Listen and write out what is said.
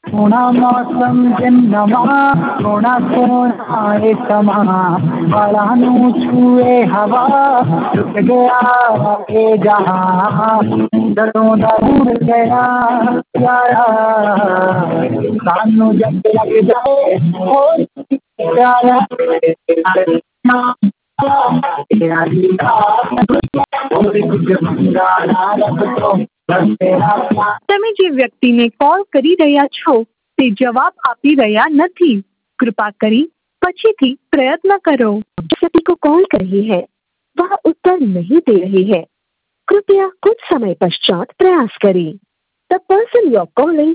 सोना मौसम जिन्नमा सोना सोना ये समा बड़ा नू छुए हवा रुक गया ये जहां दरों दरूर गया यारा सानू जब लग जाए हो प्यारा तेरा दीदा और कुछ मंगाना रख तो बस तेरा प्यार। તમે જે વ્યક્તિને કોલ કરી રહ્યા છો તે જવાબ આપી રહ્યા નથી. कृपा કરી પછીથી પ્રયત્ન કરો. व्यक्ति को कॉल कर रही है, वह उत्तर नहीं दे रही है. कृपया कुछ समय पश्चात प्रयास करें. The person you are calling